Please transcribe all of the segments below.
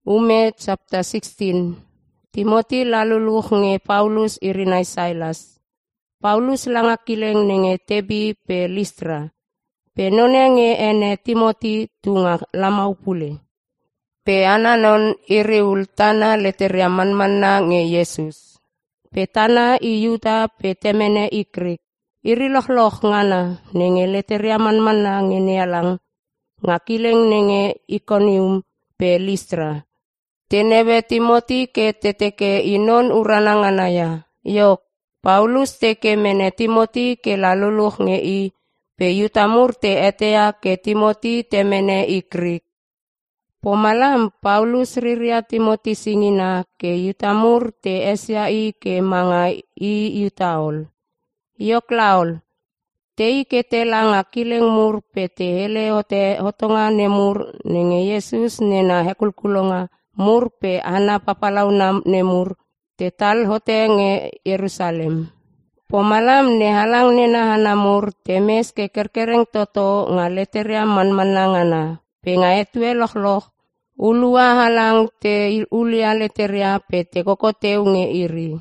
Ume chapter 16. Timoti laluluh nge Paulus irinai Silas. Paulus langa kileng nenge Tebi pe Listra. Pe none nge ene Timoti tunga lamau pule. Pe ananon iriul tana leteria manmanna nge Yesus. Pe tana i Yuda pe temene i Krik. Iri loh ngana nenge leteria manmanna nge nealang. Ngakileng nenge Iconium pe Listra. Tenebe Timoti ke teteke inon urananganaya. Yok, Paulus teke mene Timoti ke laluluh nge i. Pe yutamur te etea ke Timoti temene i Krik. Pomalam Paulus riria Timoti singina ke yutamur te esya i ke manga i yutaol. Yok laol. Tei ke tela ngakileng mur pe te hele hotonga nemur nenge Yesus nena hekulkulonga. Mur pe ana papalauna nemur tetal hote nge Yerusalem. Pomalam ne halang nena hanamur temes ke kerkereng toto nga leteria manmanangana. Pe nga etue loh ulua halang te ulia leteria pe te kokoteu nge iri.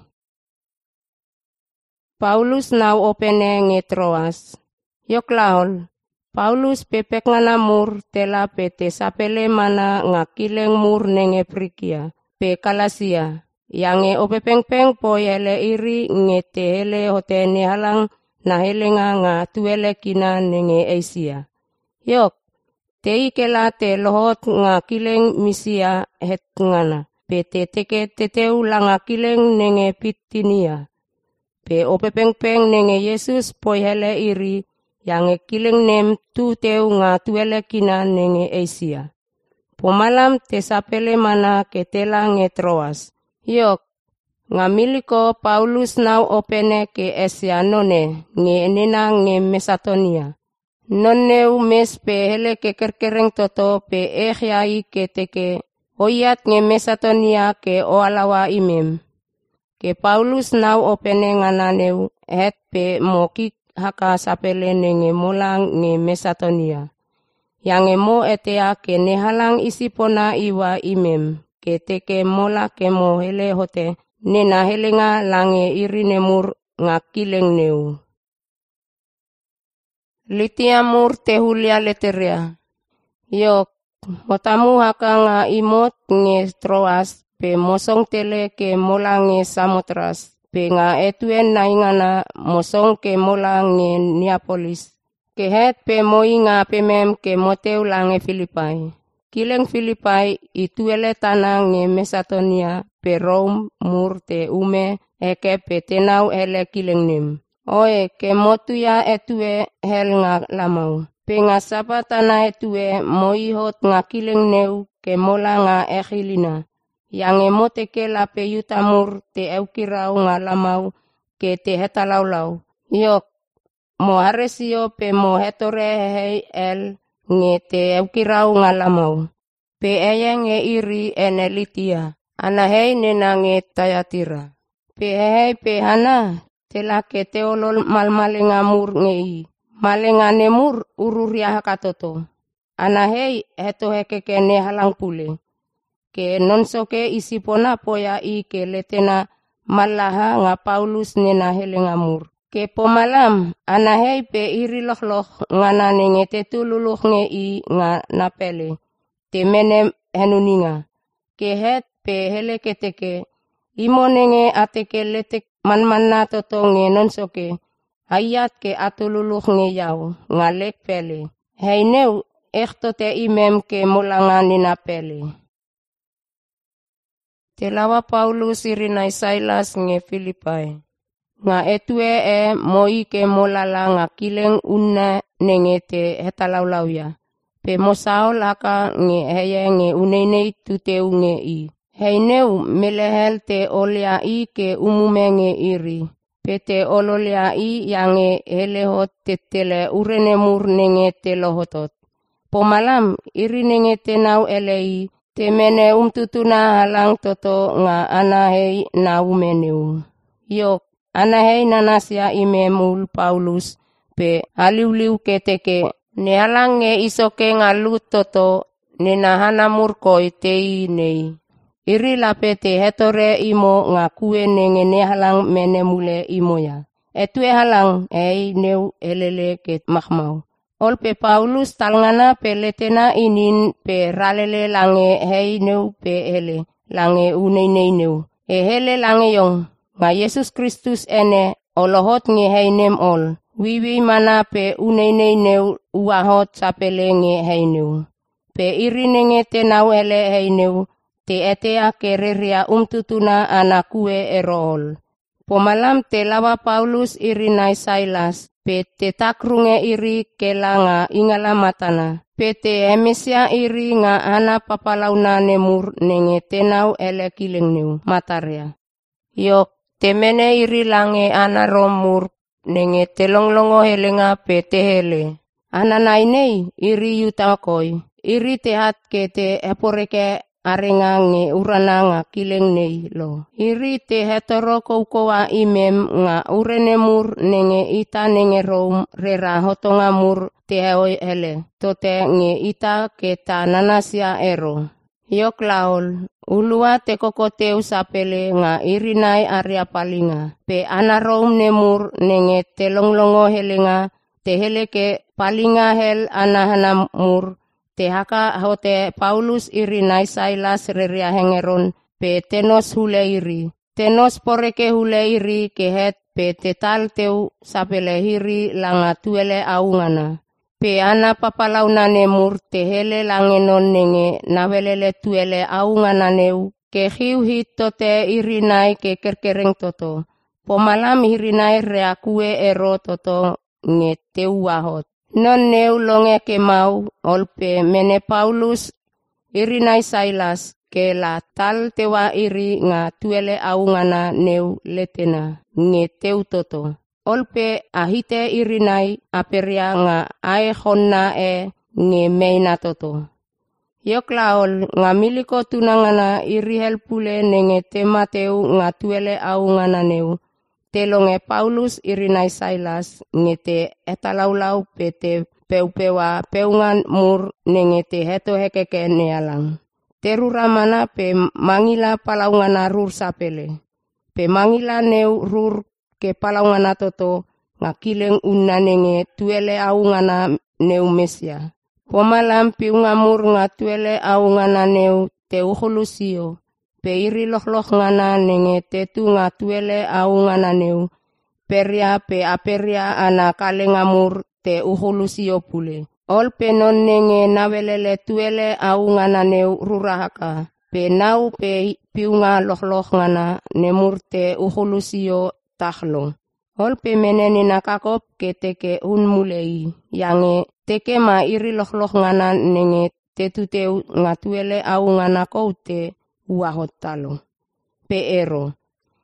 Paulus nau opene nge Troas. Yok laol. Paulus pepek ngana mur tela pe te sapele mana ngakileng mur nenge Frigia pe Galasia. Yange opepeng-peng po hele iri nge te hele hote ne halang na helenga nga tuele kina nenge Asia. Yok, te ikela te lohot ngakileng Misia het ngana. Pe te teke teteu langa kileng nenge Pitinia. Pe opepeng-peng nenge Yesus po hele iri. Yang kileng nem tu teu nga tuele kina nenge Asia. Pomalam te sapele mana ke tela nge Troas. Yok, ngamiliko Paulus nau opene ke Asia none nge nena nge Mesatonia. Noneu mes pe hele ke kerkereng toto pe ehyai ke teke oyat nge Mesatonia ke oalawa imem. Ke Paulus nau opene ngananeu het pe mokik haka sapele nenge molang nge Mesatonia. Yang mo etea ke nehalang isipona iwa imem. Ke teke mola ke mo hele hote nena helenga lange iri nemur ngakileng neu. Litiamur tehulia leteria. Yok, motamu haka nga imot nge Troas pe mosong tele ke mola nge Samotras. Pe nga etuen naingana mosong ke mola nge Neapolis. Ke het pe moi nga pemem ke moteu lange Filipai. Kileng Filipai ituele tanang nge Mesatonia pe Rome mur te ume eke pe tenau ele kileng nim. Oe ke motuya etue hel nga lamau. Pe nga sapatana etue moi hot nga kileng neu ke mola nga ehilina. Yang emote ke la pe yutamur te eukirau nga lamau ke te hetalaulau. Yok, mo haresio pe mo hetore hei el nge te eukirau nga lamau. Pe eye nge iri ene Litia. Ana hei nena nge Tayatira. Pe hei pe hana tela ke teolol malmalenga mur nge i. Malenga nemur ururia hakatoto. Ana hei heto hekeke ne halang pule. Ke nonsoke isipona poya i ke letena malaha nga Paulus nena helenga mur. Ke pomalam ana hei pe iri loh ngana nenge tetululuh nge i nga napele. Te mene henuninga. Ke het pe hele keteke. Imo nenge ateke letek manmanna toto nge nonsoke. Ayat ke atululuh nge yau nga lek pele. Hei neu ekto te imem ke molanga nina pele. Telawa Paulus irinai Silas nge Filipai. Nga etue moi ke molala nga kileng unna nenge te hetalaulauya. Pe mosaol haka nge heye nge uneinei tuteu nge i. Hei neu melehel te olea i ke umume nge iri. Pe te ololea i yange helehot tetele urenemur nenge te lohotot. Pomalam iri nenge tenau elei. Temene tutuna halang toto nga ana hei na umeneu. Yok, ana hei nanasya imemul Paulus pe haliuliu keteke. Ne halang nge isoke nga lut toto nena hana murkoi tei nei. Iri lape te hetore imo nga kue nenge ne halang mene mule imo ya. Etue halang ei neu elele ke mahmau. Olpe Paulus talngana pe letena inin pe ralele lange hei neu pe hele lange unei neu. E hele lange yong nga Yesus Kristus ene olohot nge hei nem ol. Wiwi mana pe unei neu uahot sapele nge hei neu. Pe iri nenge tenau ele hei neu. Te etea kereria tutuna anakue erol. Pomalam te lawa Paulus iri nai Silas. Pe te takrunge iri kelanga ingala matana. Pe te emesia iri nga ana papalauna nemur nenge tenau ele kileng neu mataria. Yok te mene iri lange ana romur nenge telonglongo helenga pe te hele. Ana nainei iri yutakoi. Iri te hat ke te eporeke arenga nge urana nga kileng nei lo. Iri te hetoro koukoa imem nga urenemur nenge ita nenge roum rera hotonga mur te hoi hele. Tote nge ita ke ta nanasia ero. Yok laol, ulua te kokoteu sapele nga iri nai area palinga. Pe ana roum nemur nenge telonglongo helenga te hele ke palinga hel anahana mur. Te haka hote Paulus iri nai Silas reria hengeron pe tenos hule iri. Tenos poreke hule iri kehet pe tetal teu sapele hiri langa tuele aungana. Pe ana papalauna nemur te hele langenon nenge nawelele tuele aungana neu. Ke hiu hit tote iri nai ke kerkereng toto. Pomalam iri nai reakue ero toto nge teu wahot. Non neu longe ke mau olpe mene Paulus iri nai Silas ke la tal tewa iri nga tuele aungana neu letena nge teu toto. Olpe ahite iri nai aperia nga ae honna nge meina toto. Yok laol nga miliko tunangana iri helpule nenge tema teu nga tuele aungana neu. Telonge Paulus iri nai Silas nge te etalaulau pe te peupewa peungan mur nenge te heto hekeke nealang. Terura mana pe mangila palaungana rur sapele. Pe mangila neu rur ke palaungana toto nga kileng unna nenge tuele aungana neu mesia. Pomalam piungamur nga tuele aungana neu te uhulusio. Pe iri loh ngana nenge tetu nga tuele aungana neu. Peria pe aperia ana kalengamur te uhulusio pule. Ol pe non nenge nawelele tuele aungana neu rurahaka. Pe nau pe piunga loh ngana nemur te uhulusio tahlo. Ol pe meneni nakakop ke teke unmulei. Yange teke ma iri loh ngana nenge tetu teu nga tuele aungana koute. Uahot talo. Pe ero.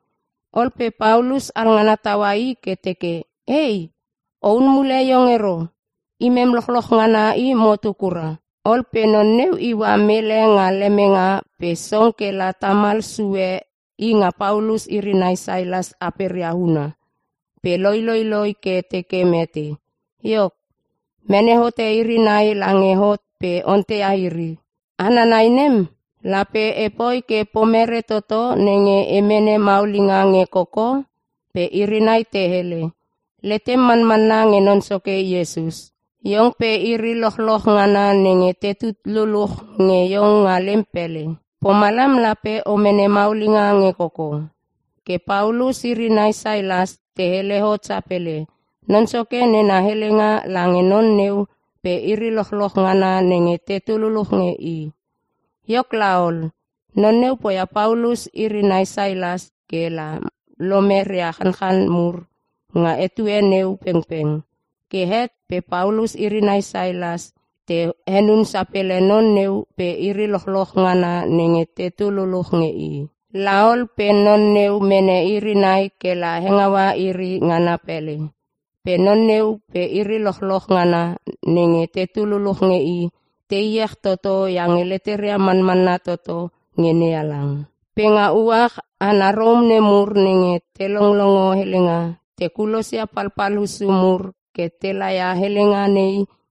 Olpe Paulus alngana tawai keteke. Hey, oun mule yong ero. Imem loh ngana I motukura. Olpe non neu iwa mele nga lemenga pe songke la tamal suwe I nga Paulus iri nai Silas aperiahuna. Pe loi keteke mete. Yok. Menehote iri nai langehot pe onte airi. Ana nainem. Lape epoi ke pomere toto nenge emene maulinga nge koko pe iri nai tehele. Lete man-mana nge nonsoke Yesus. Yong pe iri loh ngana nenge tetut luluh nge yong ngalempele. Pomalam lape omene maulinga nge koko. Ke Paulus iri nai Silas tehele hot sapele. Nonsoke nena helenga lange non neu pe iri loh ngana nenge tetululuh nge I. Yok laol, nonneu poya Paulus iri nai Silas ke la lomeria han mur nga etue neu pengpeng. Ke het pe Paulus iri nai Silas te henun sapele non neu pe iri loh ngana nenge te tululuh nge I. Laol pe non neu mene iri nai ke la hengawa iri ngana pele. Pe non neu pe iri loh ngana nenge te tululuh nge I. Te iyak toto yang eleteria man-mana toto ngene alang. Penga uak ana rom nemur nenge telonglongo helenga. Te kulosia palpalu sumur ke telaya helenga nei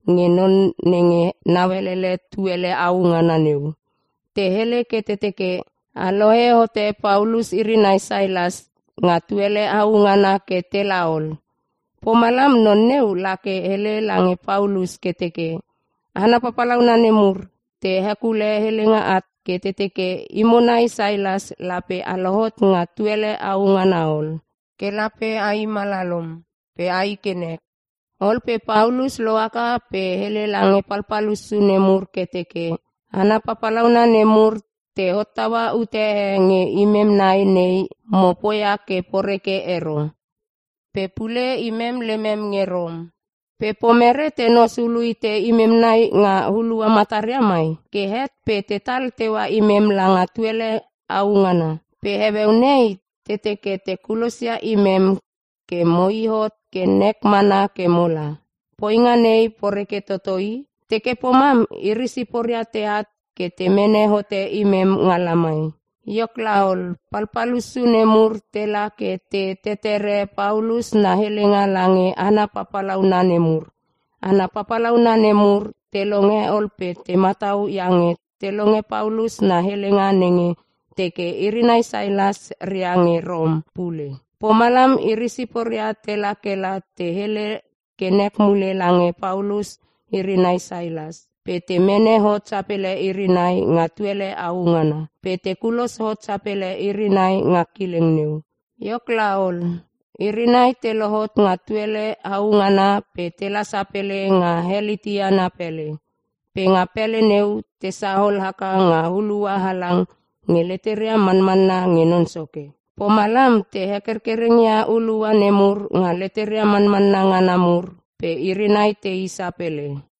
ngenon nenge nawelele tuele aungana neu. Te hele ke teteke alohe hote Paulus irinai Silas nga tuele aungana ke te laol. Pomalam non neu lake hele lange Paulus keteke. Hana papalauna nemur te hakule hele nga at keteteke imonai Silas lape alohot nga tuele aunganaol. Ke lape ai malalom pe ai kenek. Ol pe Paulus loaka pe hele lange palpalus su nemur keteke. Hana papalauna nemur te otawa ute nge imem nai nei mopoya ke poreke ero. Pe pule imem lemem ngerom. Pe pomere te no sului te imem nai nga hulua matariamai. Ke het pe te tal tewa imem langa tuele aungana. Pe hebeu nei teteke te kulosia imem ke moihot ke nek mana ke mola. Poinga nei poreke totoi. Teke pomam irisi poria teat ke te mene hote imem ngalamai. Yok laol, palpalusu nemur tela ke te tetere Paulus na helenga lange ana papalauna nemur. Ana papalauna nemur telonge olpe te matau yange telonge Paulus na helenga nenge teke irinai Silas riange Rom pule. Pomalam irisi poria tela kela te hele kenek mule lange Paulus irinai Silas. Pe te mene hot sapele irinai nga tuele aungana. Pe te kulos hot sapele irinai nga kileng neu. Yok laol, irinai te lohot nga tuele aungana pe tela sapele nga helitiana pele. Pe nga pele neu te sahol haka nga hulua halang ngeleteria manmana ngenon soke. Pomalam te hekerkerengya ulua nemur nga leteria manmana nga namur pe irinai te isapele.